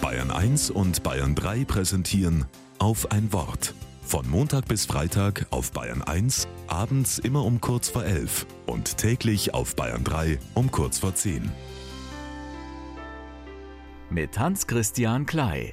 Bayern 1 und Bayern 3 präsentieren Auf ein Wort. Von Montag bis Freitag auf Bayern 1, abends immer um kurz vor 11 und täglich auf Bayern 3 um kurz vor 10. Mit Hans-Christian Klei.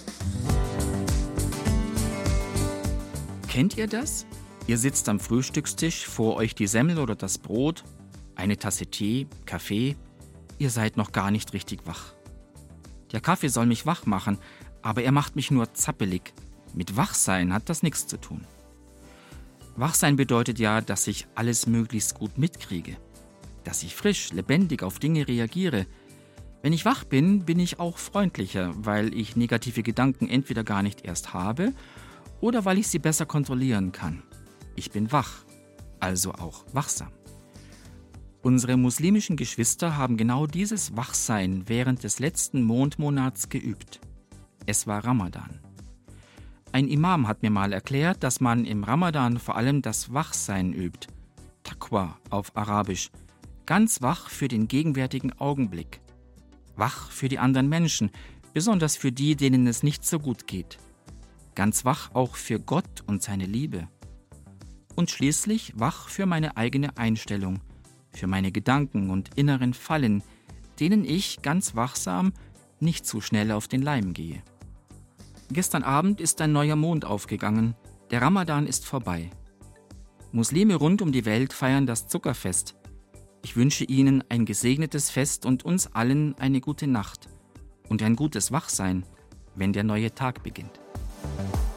Kennt ihr das? Ihr sitzt am Frühstückstisch, vor euch die Semmel oder das Brot, eine Tasse Tee, Kaffee. Ihr seid noch gar nicht richtig wach. Der Kaffee soll mich wach machen, aber er macht mich nur zappelig. Mit Wachsein hat das nichts zu tun. Wachsein bedeutet ja, dass ich alles möglichst gut mitkriege. Dass ich frisch, lebendig auf Dinge reagiere. Wenn ich wach bin, bin ich auch freundlicher, weil ich negative Gedanken entweder gar nicht erst habe oder weil ich sie besser kontrollieren kann. Ich bin wach, also auch wachsam. Unsere muslimischen Geschwister haben genau dieses Wachsein während des letzten Mondmonats geübt. Es war Ramadan. Ein Imam hat mir mal erklärt, dass man im Ramadan vor allem das Wachsein übt. Taqwa auf Arabisch. Ganz wach für den gegenwärtigen Augenblick. Wach für die anderen Menschen, besonders für die, denen es nicht so gut geht. Ganz wach auch für Gott und seine Liebe. Und schließlich wach für meine eigene Einstellung, für meine Gedanken und inneren Fallen, denen ich ganz wachsam nicht zu schnell auf den Leim gehe. Gestern Abend ist ein neuer Mond aufgegangen, der Ramadan ist vorbei. Muslime rund um die Welt feiern das Zuckerfest. Ich wünsche Ihnen ein gesegnetes Fest und uns allen eine gute Nacht und ein gutes Wachsein, wenn der neue Tag beginnt.